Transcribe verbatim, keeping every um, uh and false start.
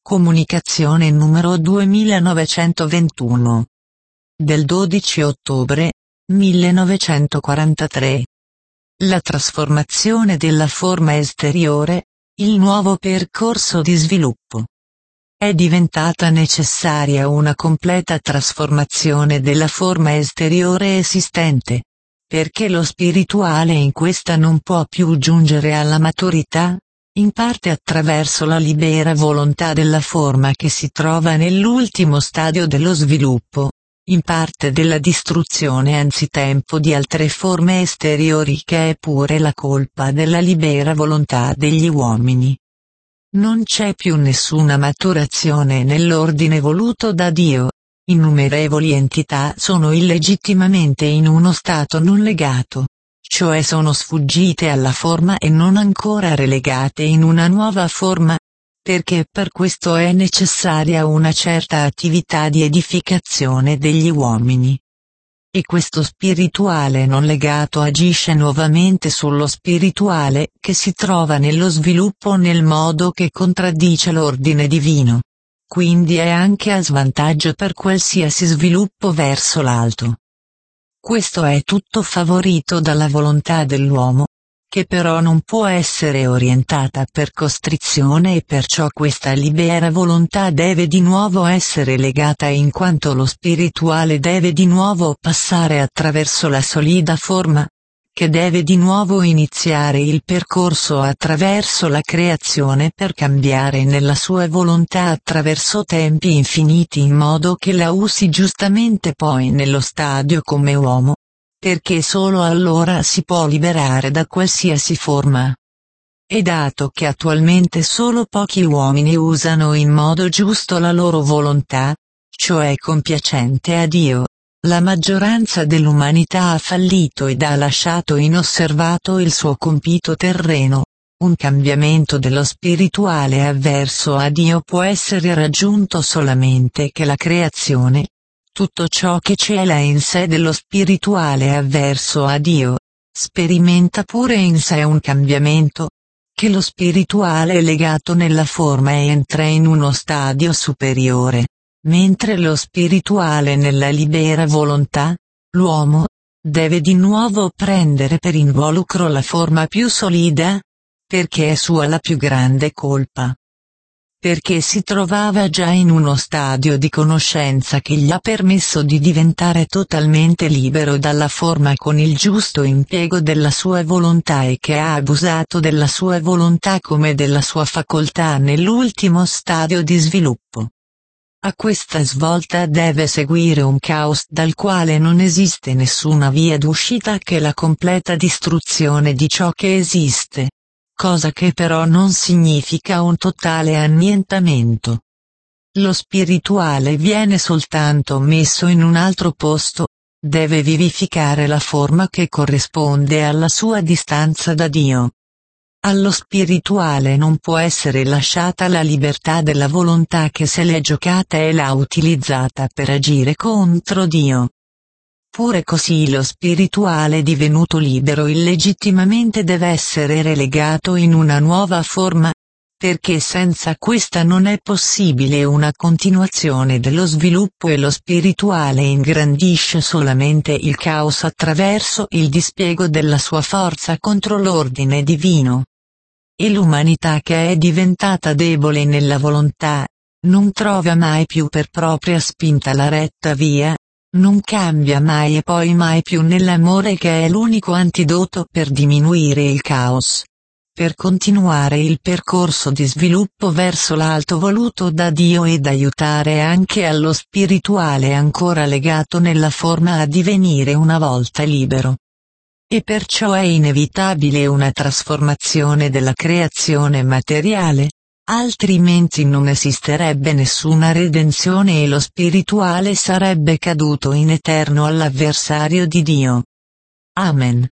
Comunicazione numero duemilanovecentoventuno. Del dodici ottobre millenovecentoquarantatré. La trasformazione della forma esteriore, il nuovo percorso di sviluppo. È diventata necessaria una completa trasformazione della forma esteriore esistente, perché lo spirituale in questa non può più giungere alla maturità, in parte attraverso la libera volontà della forma che si trova nell'ultimo stadio dello sviluppo, in parte della distruzione anzitempo di altre forme esteriori che è pure la colpa della libera volontà degli uomini. Non c'è più nessuna maturazione nell'ordine voluto da Dio, innumerevoli entità sono illegittimamente in uno stato non legato, cioè sono sfuggite alla forma e non ancora relegate in una nuova forma, perché per questo è necessaria una certa attività di edificazione degli uomini. E questo spirituale non legato agisce nuovamente sullo spirituale che si trova nello sviluppo nel modo che contraddice l'ordine divino. Quindi è anche a svantaggio per qualsiasi sviluppo verso l'alto. Questo è tutto favorito dalla volontà dell'uomo, che però non può essere orientata per costrizione e perciò questa libera volontà deve di nuovo essere legata in quanto lo spirituale deve di nuovo passare attraverso la solida forma, che deve di nuovo iniziare il percorso attraverso la creazione per cambiare nella sua volontà attraverso tempi infiniti in modo che la usi giustamente poi nello stadio come uomo, perché solo allora si può liberare da qualsiasi forma. E dato che attualmente solo pochi uomini usano in modo giusto la loro volontà, cioè compiacente a Dio, la maggioranza dell'umanità ha fallito ed ha lasciato inosservato il suo compito terreno. Un cambiamento dello spirituale avverso a Dio può essere raggiunto solamente che la creazione, tutto ciò che cela in sé dello spirituale avverso a Dio, sperimenta pure in sé un cambiamento, che lo spirituale legato nella forma entra in uno stadio superiore. Mentre lo spirituale nella libera volontà, l'uomo, deve di nuovo prendere per involucro la forma più solida, perché è sua la più grande colpa. Perché si trovava già in uno stadio di conoscenza che gli ha permesso di diventare totalmente libero dalla forma con il giusto impiego della sua volontà e che ha abusato della sua volontà come della sua facoltà nell'ultimo stadio di sviluppo. A questa svolta deve seguire un caos dal quale non esiste nessuna via d'uscita che la completa distruzione di ciò che esiste, cosa che però non significa un totale annientamento. Lo spirituale viene soltanto messo in un altro posto, deve vivificare la forma che corrisponde alla sua distanza da Dio. Allo spirituale non può essere lasciata la libertà della volontà che se l'è giocata e l'ha utilizzata per agire contro Dio. Pure così lo spirituale divenuto libero illegittimamente deve essere relegato in una nuova forma, perché senza questa non è possibile una continuazione dello sviluppo e lo spirituale ingrandisce solamente il caos attraverso il dispiego della sua forza contro l'ordine divino. E l'umanità che è diventata debole nella volontà, non trova mai più per propria spinta la retta via, non cambia mai e poi mai più nell'amore che è l'unico antidoto per diminuire il caos. Per continuare il percorso di sviluppo verso l'alto voluto da Dio ed aiutare anche allo spirituale ancora legato nella forma a divenire una volta libero. E perciò è inevitabile una trasformazione della creazione materiale, altrimenti non esisterebbe nessuna redenzione e lo spirituale sarebbe caduto in eterno all'avversario di Dio. Amen.